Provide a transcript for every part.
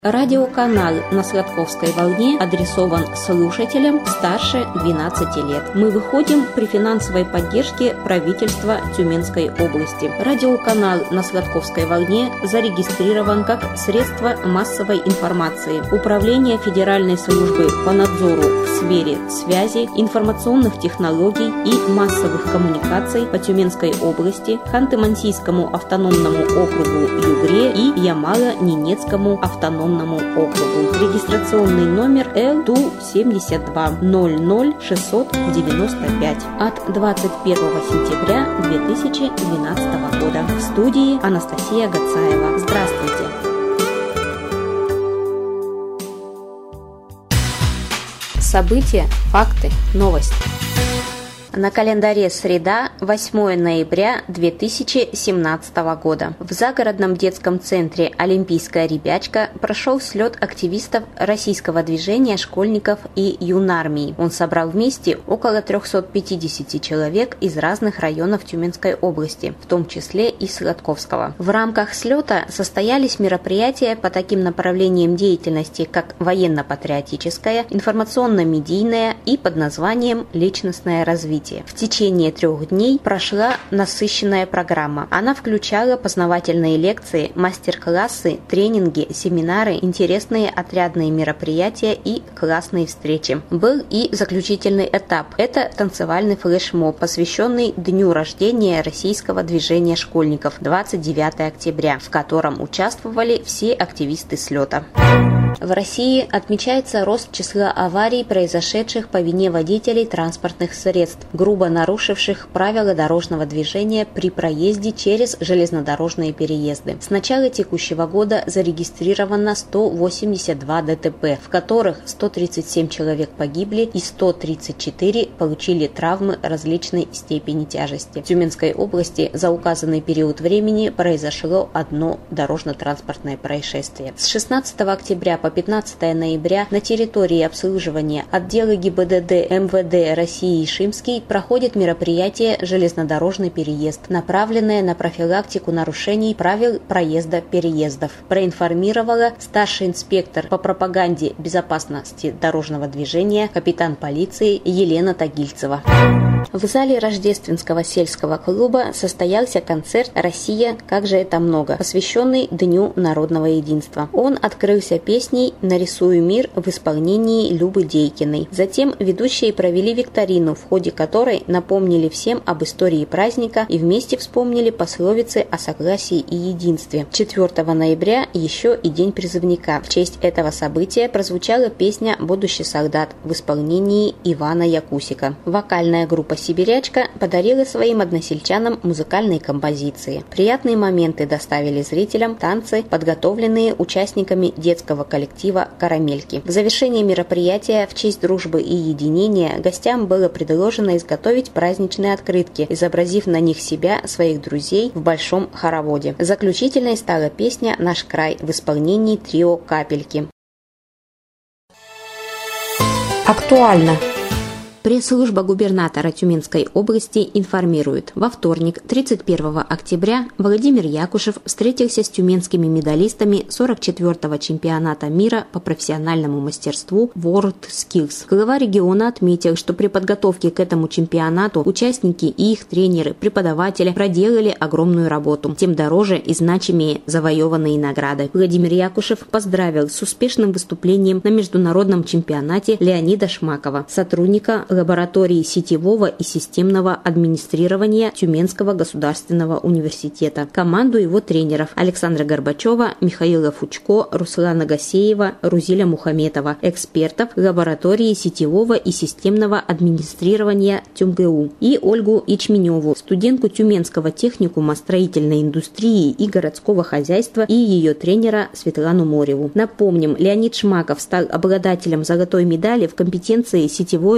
Радиоканал на Сладковской волне адресован слушателям старше 12 лет. Мы выходим при финансовой поддержке правительства Тюменской области. Радиоканал на Сладковской волне зарегистрирован как средство массовой информации. Управление Федеральной службы по надзору в сфере связи, информационных технологий и массовых коммуникаций по Тюменской области, Ханты-Мансийскому автономному округу Югре и Ямало-Ненецкому автономному округу. Регистрационный номер Л-ТУ-72 00695 от 21 сентября 2012 года. В студии Анастасия Гацаева. Здравствуйте! События, факты, новости. На календаре среда, 8 ноября 2017 года. В загородном детском центре «Олимпийская ребячка» прошел слет активистов российского движения школьников и юнармии. Он собрал вместе около 350 человек из разных районов Тюменской области, в том числе и Сладковского. В рамках слета состоялись мероприятия по таким направлениям деятельности, как военно-патриотическое, информационно-медийное и под названием «Личностное развитие». В течение 3 дней прошла насыщенная программа. Она включала познавательные лекции, мастер-классы, тренинги, семинары, интересные отрядные мероприятия и классные встречи. Был и заключительный этап. Это танцевальный флешмоб, посвященный дню рождения российского движения школьников 29 октября, в котором участвовали все активисты слета. В России отмечается рост числа аварий, произошедших по вине водителей транспортных средств, грубо нарушивших правила дорожного движения при проезде через железнодорожные переезды. С начала текущего года зарегистрировано 182 ДТП, в которых 137 человек погибли и 134 получили травмы различной степени тяжести. В Тюменской области за указанный период времени произошло одно дорожно-транспортное происшествие. С 16 октября по 15 ноября на территории обслуживания отдела ГИБДД МВД России Шимский проходит мероприятие «Железнодорожный переезд», направленное на профилактику нарушений правил проезда-переездов, проинформировала старший инспектор по пропаганде безопасности дорожного движения капитан полиции Елена Тагильцева. В зале Рождественского сельского клуба состоялся концерт «Россия. Как же это много», посвященный Дню народного единства. Он открылся песней «Нарисую мир» в исполнении Любы Дейкиной. Затем ведущие провели викторину, в ходе которой напомнили всем об истории праздника и вместе вспомнили пословицы о согласии и единстве. 4 ноября еще и День призывника. В честь этого события прозвучала песня «Будущий солдат» в исполнении Ивана Якусика. Вокальная группа «Сибирячка» подарила своим односельчанам музыкальные композиции. Приятные моменты доставили зрителям танцы, подготовленные участниками детского коллектива «Карамельки». В завершении мероприятия в честь дружбы и единения гостям было предложено изготовить праздничные открытки, изобразив на них себя, своих друзей в большом хороводе. Заключительной стала песня «Наш край» в исполнении трио «Капельки». Актуально. Пресс-служба губернатора Тюменской области информирует. Во вторник, 31 октября, Владимир Якушев встретился с тюменскими медалистами 44-го чемпионата мира по профессиональному мастерству WorldSkills. Глава региона отметил, что при подготовке к этому чемпионату участники и их тренеры, преподаватели проделали огромную работу. Тем дороже и значимее завоеванные награды. Владимир Якушев поздравил с успешным выступлением на международном чемпионате Леонида Шмакова, сотрудника лаборатории сетевого и системного администрирования Тюменского государственного университета, команду его тренеров Александра Горбачева, Михаила Фучко, Руслана Гасеева, Рузиля Мухаметова, экспертов лаборатории сетевого и системного администрирования ТюмГУ и Ольгу Ячменеву, студентку Тюменского техникума строительной индустрии и городского хозяйства, и ее тренера Светлану Мореву. Напомним, Леонид Шмаков стал обладателем золотой медали в компетенции сетевое и системное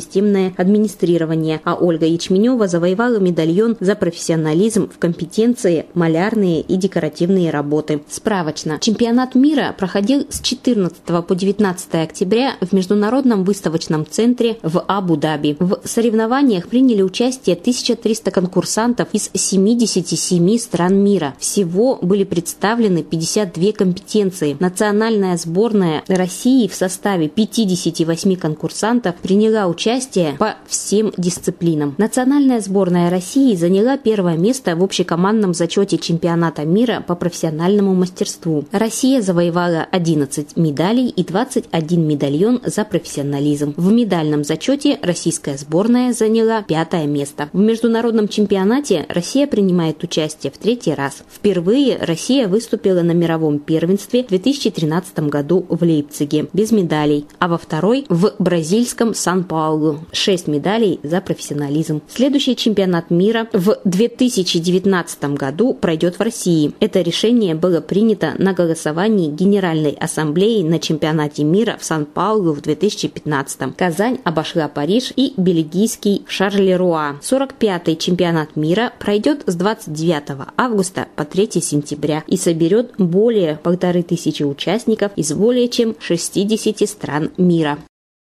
системное администрирование, а Ольга Ячменева завоевала медальон за профессионализм в компетенции малярные и декоративные работы. Справочно. Чемпионат мира проходил с 14 по 19 октября в Международном выставочном центре в Абу-Даби. В соревнованиях приняли участие 1300 конкурсантов из 77 стран мира. Всего были представлены 52 компетенции. Национальная сборная России в составе 58 конкурсантов приняла участие по всем дисциплинам. Национальная сборная России заняла первое место в общекомандном зачете чемпионата мира по профессиональному мастерству. Россия завоевала 11 медалей и 21 медальон за профессионализм. В медальном зачете российская сборная заняла 5-е место. В международном чемпионате Россия принимает участие в 3-й раз. Впервые Россия выступила на мировом первенстве в 2013 году в Лейпциге без медалей, а во второй в бразильском Сан-Паулу 6 медалей за профессионализм. Следующий чемпионат мира в 2019 году пройдет в России. Это решение было принято на голосовании Генеральной Ассамблеи на чемпионате мира в Сан-Паулу в 2015. Казань обошла Париж и бельгийский Шарлеруа. 45-й чемпионат мира пройдет с 29 августа по 3 сентября и соберет более 1500 участников из более чем 60 стран мира.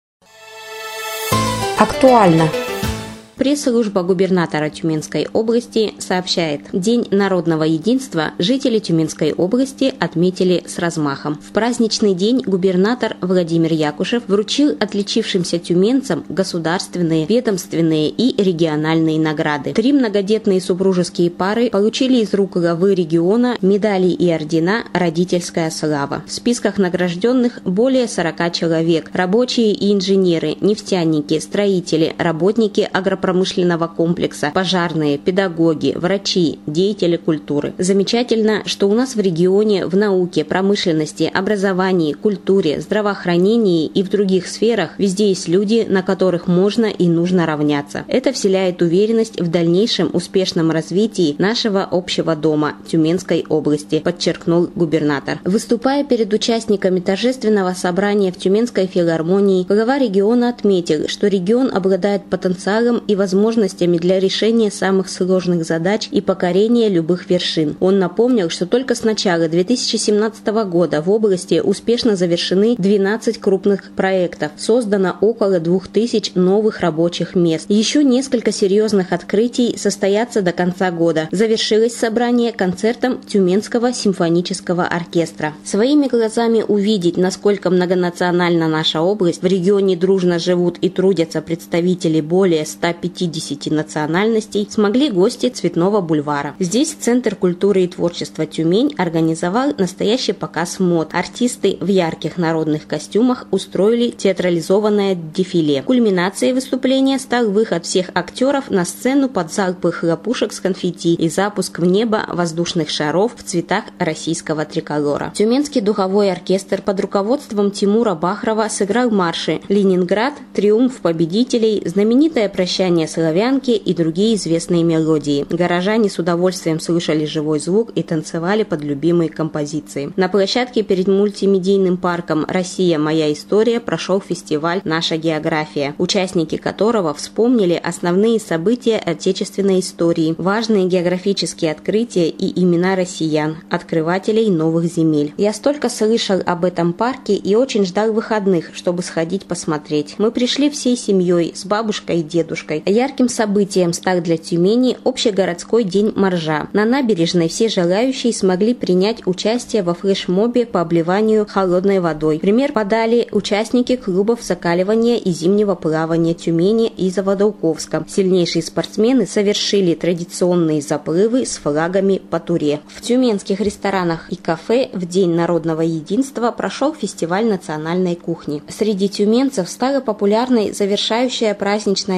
Актуально. Пресс-служба губернатора Тюменской области сообщает: День народного единства жители Тюменской области отметили с размахом. В праздничный день губернатор Владимир Якушев вручил отличившимся тюменцам государственные, ведомственные и региональные награды. 3 многодетные супружеские пары получили из рук главы региона медали и ордена «Родительская слава». В списках награжденных более 40 человек: рабочие и инженеры, нефтяники, строители, работники агропромышленного комплекса, пожарные, педагоги, врачи, деятели культуры. Замечательно, что у нас в регионе в науке, промышленности, образовании, культуре, здравоохранении и в других сферах везде есть люди, на которых можно и нужно равняться. Это вселяет уверенность в дальнейшем успешном развитии нашего общего дома Тюменской области, подчеркнул губернатор. Выступая перед участниками торжественного собрания в Тюменской филармонии, глава региона отметил, что регион обладает потенциалом и возможностями для решения самых сложных задач и покорения любых вершин. Он напомнил, что только с начала 2017 года в области успешно завершены 12 крупных проектов, создано около 2000 новых рабочих мест. Еще несколько серьезных открытий состоятся до конца года. Завершилось собрание концертом Тюменского симфонического оркестра. Своими глазами увидеть, насколько многонациональна наша область, в регионе дружно живут и трудятся представители более 150 национальностей, смогли гости Цветного бульвара. Здесь Центр культуры и творчества Тюмень организовал настоящий показ мод. Артисты в ярких народных костюмах устроили театрализованное дефиле. Кульминацией выступления стал выход всех актеров на сцену под залпы хлопушек с конфетти и запуск в небо воздушных шаров в цветах российского триколора. Тюменский духовой оркестр под руководством Тимура Бахрова сыграл марши «Ленинград», «Триумф победителей», знаменитое «Прощание славянки» и другие известные мелодии. Горожане с удовольствием слышали живой звук и танцевали под любимые композиции. На площадке перед мультимедийным парком «Россия. Моя история» прошел фестиваль «Наша география», участники которого вспомнили основные события отечественной истории, важные географические открытия и имена россиян, открывателей новых земель. Я столько слышал об этом парке и очень ждал выходных, чтобы сходить посмотреть. Мы пришли всей семьей, с бабушкой и дедушкой. Ярким событием стал для Тюмени общегородской день моржа. На набережной все желающие смогли принять участие во флешмобе по обливанию холодной водой. Пример подали участники клубов закаливания и зимнего плавания Тюмени и Заводоуковска. Сильнейшие спортсмены совершили традиционные заплывы с флагами по Туре. В тюменских ресторанах и кафе в День народного единства прошел фестиваль национальной кухни. Среди тюменцев стала популярной завершающая праздничная акция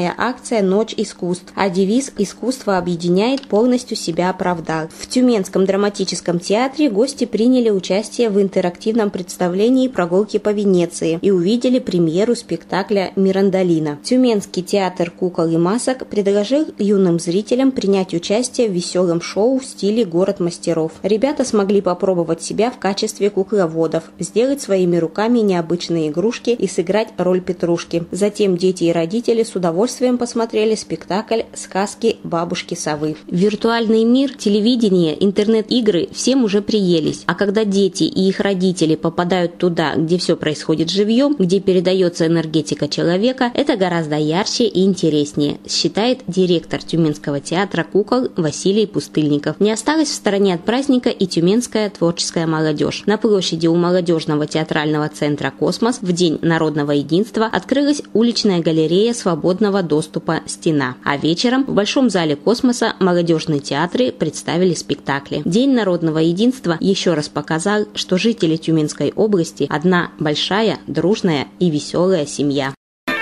акция «Ночь искусств», а девиз «Искусство объединяет, полностью себя оправдал». В Тюменском драматическом театре гости приняли участие в интерактивном представлении «Прогулки по Венеции» и увидели премьеру спектакля «Мирандолина». Тюменский театр кукол и масок предложил юным зрителям принять участие в веселом шоу в стиле «Город мастеров». Ребята смогли попробовать себя в качестве кукловодов, сделать своими руками необычные игрушки и сыграть роль Петрушки. Затем дети и родители с удовольствием посмотрели спектакль «Сказки бабушки совы». Виртуальный мир, телевидение, интернет-игры всем уже приелись, а когда дети и их родители попадают туда, где все происходит живьем, где передается энергетика человека, это гораздо ярче и интереснее, считает директор Тюменского театра кукол Василий Пустыльников. Не осталась в стороне от праздника и тюменская творческая молодежь. На площади у молодежного театрального центра «Космос» в День народного единства открылась уличная галерея свободного доступа «Стена». А вечером в Большом зале «Космоса» молодежные театры представили спектакли. День народного единства еще раз показал, что жители Тюменской области одна большая, дружная и веселая семья.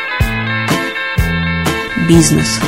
Бизнес.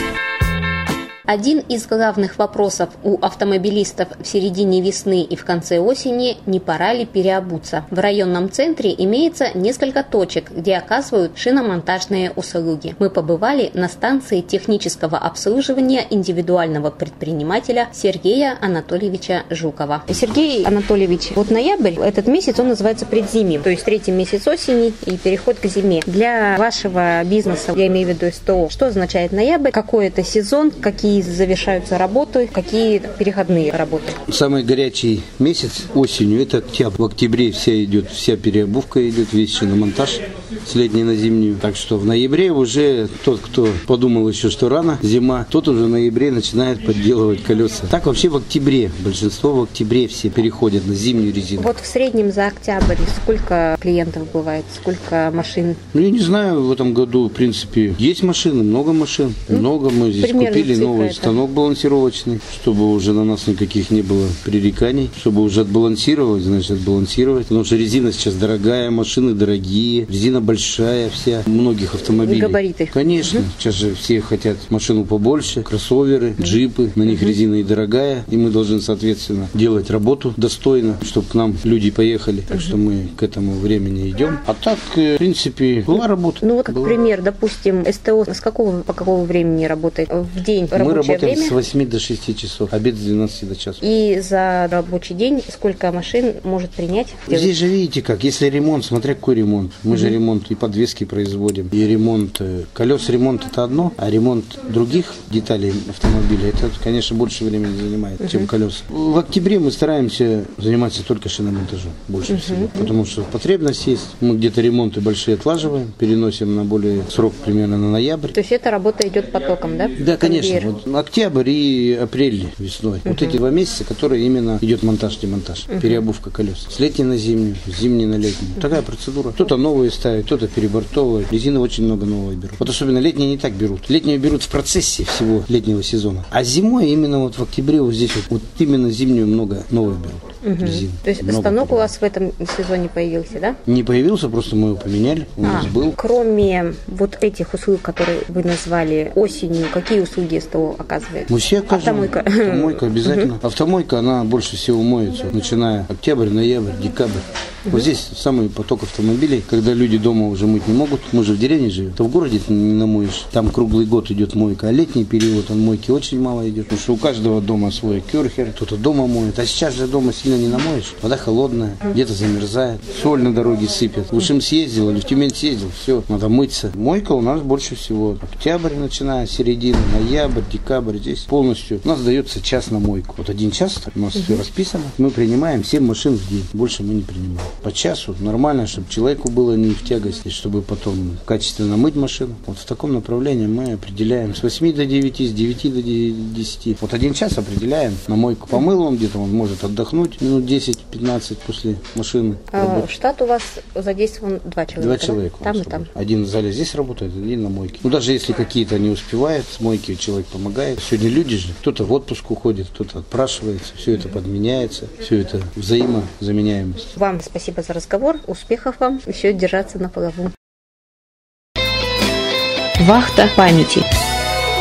Один из главных вопросов у автомобилистов в середине весны и в конце осени – не пора ли переобуться. В районном центре имеется несколько точек, где оказывают шиномонтажные услуги. Мы побывали на станции технического обслуживания индивидуального предпринимателя Сергея Анатольевича Жукова. Сергей Анатольевич, вот ноябрь, этот месяц, он называется предзимьем, то есть третий месяц осени и переход к зиме. Для вашего бизнеса, я имею в виду СТО, что означает ноябрь, какой это сезон, какие завершаются работы, какие переходные работы? Самый горячий месяц осенью – это октябрь. В октябре вся переобувка идет, весь шиномонтаж с летней на зимнюю. Так что в ноябре уже тот, кто подумал еще, что рано, зима, тот уже в ноябре начинает подделывать колеса. Так вообще в октябре, большинство в октябре все переходят на зимнюю резину. Вот в среднем за октябрь сколько клиентов бывает, сколько машин? Я не знаю, в этом году, в принципе, есть машины, много машин. Много мы здесь купили новый станок балансировочный, чтобы уже на нас никаких не было пререканий, чтобы уже отбалансировать, значит отбалансировать. Потому что резина сейчас дорогая, машины дорогие, резина большая вся, многих автомобилей. И габариты. Конечно, сейчас же все хотят машину побольше, кроссоверы, джипы, на них резина и дорогая, и мы должны, соответственно, делать работу достойно, чтобы к нам люди поехали. Так что мы к этому времени идем. А так, в принципе, была работа. Ну вот, как пример, допустим, СТО с какого по какого времени работает? В день мы рабочее работаем время? с 8 до 6 часов, обед с 12 до часа. И за рабочий день сколько машин может принять? Здесь же видите как, если ремонт, смотря какой ремонт. Мы же ремонт и подвески производим, и ремонт колес, ремонт это одно, а ремонт других деталей автомобиля, это, конечно, больше времени занимает, чем колеса. В октябре мы стараемся заниматься только шиномонтажом, больше всего, потому что потребность есть. Мы где-то ремонты большие отлаживаем, переносим на более срок примерно на ноябрь. То есть эта работа идет потоком, да? Да, конечно. Вот октябрь и апрель весной. Вот эти 2 месяца, которые именно идет монтаж-демонтаж, переобувка колес. С летней на зимнюю, с зимней на летнюю. Такая процедура. Кто-то новые ставит, кто-то перебортовывает. Резины очень много новой берут. Вот особенно летние не так берут. Летнюю берут в процессе всего летнего сезона. А зимой именно вот в октябре вот здесь вот именно зимнюю много новой берут. Резин. То есть много станок у вас в этом сезоне появился, да? Не появился, просто мы его поменяли. У нас был. Кроме вот этих услуг, которые вы назвали осенью, какие услуги СТО оказывает? Мы все оказываем. Автомойка. Автомойка обязательно. Автомойка, она больше всего моется, начиная октябрь, ноябрь, декабрь. Вот здесь самый поток автомобилей, когда люди дома уже мыть не могут. Мы же в деревне живем, то в городе ты не намоешь. Там круглый год идет мойка, а летний период мойки очень мало идет. Потому что у каждого дома свой кюрхер, кто-то дома моет. А сейчас же дома сильно не намоешь. Вода холодная, где-то замерзает, соль на дороге сыпет. В Ушим съездил или в Тюмень съездил, все, надо мыться. Мойка у нас больше всего. Октябрь, начиная с середины, ноябрь, декабрь. Здесь полностью у нас дается час на мойку. Вот 1 час, у нас все расписано. Мы принимаем 7 машин в день. Больше мы не принимаем. По часу нормально, чтобы человеку было не в тягость, и чтобы потом качественно мыть машину. Вот в таком направлении мы определяем с 8 до 9, с 9 до 10. Вот 1 час определяем на мойку. Помыл он где-то, он может отдохнуть минут 10-15 после машины. Штат у вас задействован 2 человека? 2 человека. Там и там. Один в зале здесь работает, один на мойке. Ну, даже если какие-то не успевают, с мойки человек помогает. Сегодня люди же, кто-то в отпуск уходит, кто-то отпрашивается, все это подменяется, все это взаимозаменяемость. Вам спасибо за разговор, успехов вам, еще держаться на плаву. Вахта памяти.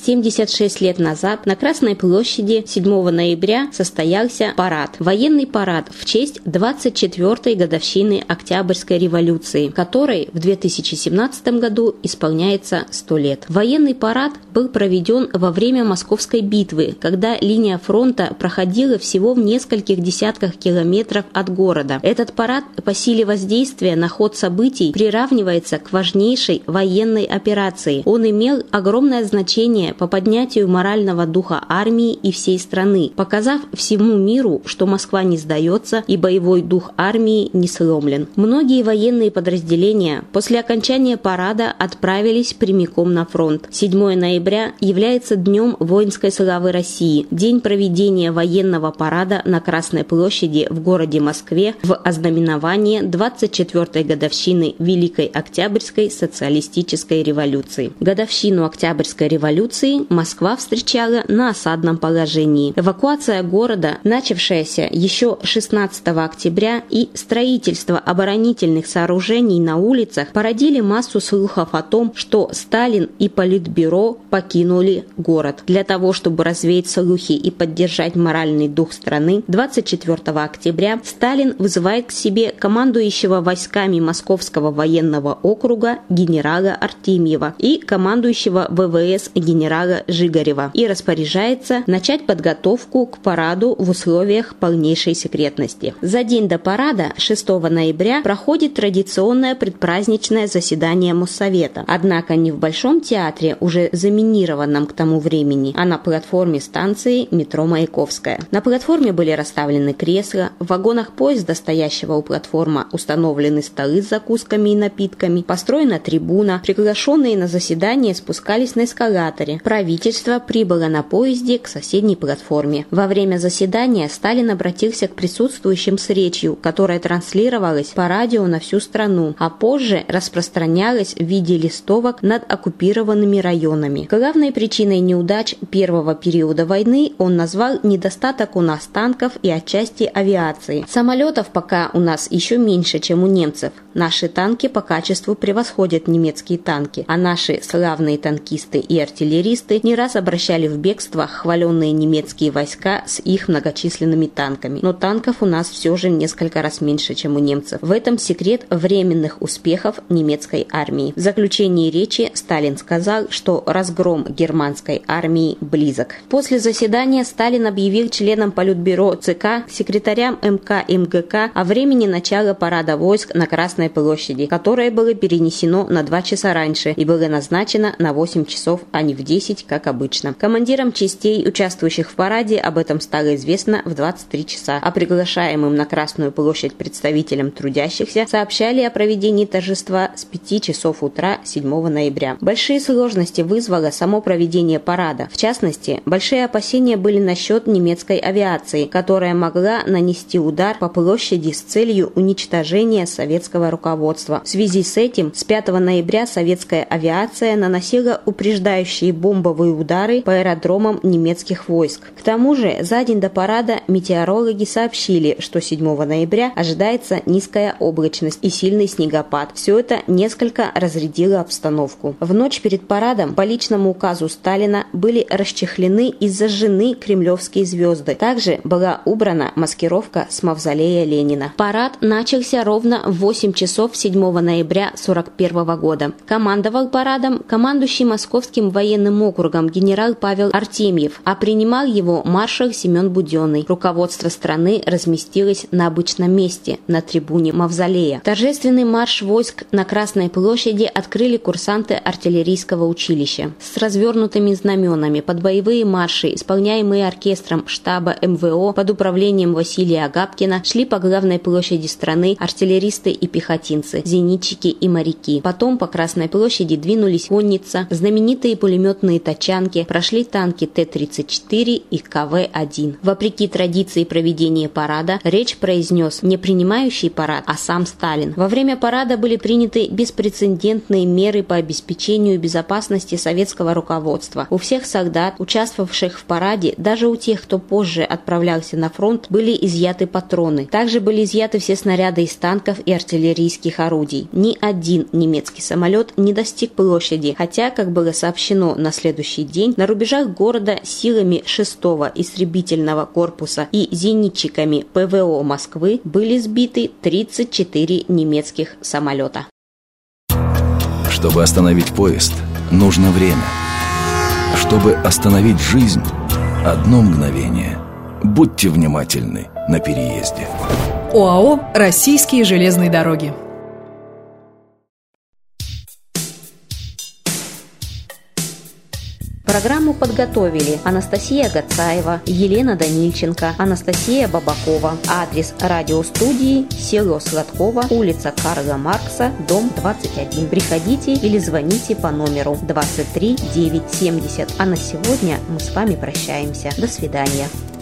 76 лет назад на Красной площади 7 ноября состоялся парад. Военный парад в честь 24-й годовщины Октябрьской революции, которой в 2017 году исполняется 100 лет. Военный парад был проведен во время Московской битвы, когда линия фронта проходила всего в нескольких десятках километров от города. Этот парад по силе воздействия на ход событий приравнивается к важнейшей военной операции. Он имел огромное значение по поднятию морального духа армии и всей страны, показав всему миру, что Москва не сдается и боевой дух армии не сломлен. Многие военные подразделения после окончания парада отправились прямиком на фронт. 7 ноября является Днем воинской славы России, день проведения военного парада на Красной площади в городе Москве в ознаменование 24-й годовщины Великой Октябрьской социалистической революции. Годовщину Октябрьской революции Москва встречала на осадном положении. Эвакуация города, начавшаяся еще 16 октября, и строительство оборонительных сооружений на улицах породили массу слухов о том, что Сталин и Политбюро покинули город. Для того, чтобы развеять слухи и поддержать моральный дух страны, 24 октября Сталин вызывает к себе командующего войсками Московского военного округа генерала Артемьева и командующего ВВС генерала Жигарева и распоряжается начать подготовку к параду в условиях полнейшей секретности. За день до парада, 6 ноября, проходит традиционное предпраздничное заседание Моссовета. Однако не в Большом театре, уже заминированном к тому времени, а на платформе станции метро Маяковская. На платформе были расставлены кресла, в вагонах поезда, стоящего у платформы, установлены столы с закусками и напитками, построена трибуна, приглашенные на заседание спускались на эскалаторе. Правительство прибыло на поезде к соседней платформе. Во время заседания Сталин обратился к присутствующим с речью, которая транслировалась по радио на всю страну, а позже распространялась в виде листовок над оккупированными районами. Главной причиной неудач первого периода войны он назвал недостаток у нас танков и отчасти авиации. Самолетов пока у нас еще меньше, чем у немцев. Наши танки по качеству превосходят немецкие танки, а наши славные танкисты и артиллеристы не раз обращали в бегство хваленные немецкие войска с их многочисленными танками. Но танков у нас все же несколько раз меньше, чем у немцев. В этом секрет временных успехов немецкой армии. В заключении речи Сталин сказал, что разгром германской армии близок. После заседания Сталин объявил членам Политбюро ЦК, секретарям МК и МГК о времени начала парада войск на Красной площади, которое было перенесено на 2 часа раньше и было назначено на 8 часов, а не в 10, как обычно. Командирам частей, участвующих в параде, об этом стало известно в 23 часа, а приглашаемым на Красную площадь представителям трудящихся сообщали о проведении торжества с 5 часов утра 7 ноября. Большие сложности вызвало само проведение парада. В частности, большие опасения были насчет немецкой авиации, которая могла нанести удар по площади с целью уничтожения советского руководства. В связи с этим с 5 ноября советская авиация наносила упреждающие бомбовые удары по аэродромам немецких войск. К тому же, за день до парада метеорологи сообщили, что 7 ноября ожидается низкая облачность и сильный снегопад. Все это несколько разрядило обстановку. В ночь перед парадом по личному указу Сталина были расчехлены и зажжены кремлевские звезды. Также была убрана маскировка с мавзолея Ленина. Парад начался ровно в 8 часов 7 ноября 1941 года. Командовал парадом командующий Московским военным округом генерал Павел Артемьев, а принимал его маршал Семен Буденный. Руководство страны разместилось на обычном месте, на трибуне мавзолея. Торжественный марш войск на Красной площади открыли курсанты артиллерийского училища. С развернутыми знаменами под боевые марши, исполняемые оркестром штаба МВО под управлением Василия Агапкина, шли по главной площади страны артиллеристы и пехотинцы, зенитчики и моряки. Потом по Красной площади двинулись конница, знаменитые пулеметные тачанки, прошли танки Т-34 и КВ-1. Вопреки традиции проведения парада, речь произнес не принимающий парад, а сам Сталин. Во время парада были приняты беспрецедентные меры по обеспечению безопасности советского руководства. У всех солдат, участвовавших в параде, даже у тех, кто позже отправлялся на фронт, были изъяты патроны. Также были изъяты все снаряды из танков и артиллерийских орудий. Ни один немецкий самолет не достиг площади, хотя, как было сообщено на следующий день на рубежах города силами 6-го истребительного корпуса и зенитчиками ПВО Москвы были сбиты 34 немецких самолета. Чтобы остановить поезд, нужно время. Чтобы остановить жизнь, одно мгновение. Будьте внимательны на переезде. ОАО «Российские железные дороги». Программу подготовили Анастасия Гацаева, Елена Данильченко, Анастасия Бабакова. Адрес радиостудии: село Сладково, улица Карла Маркса, дом 21. Приходите или звоните по номеру 23 970. А на сегодня мы с вами прощаемся. До свидания.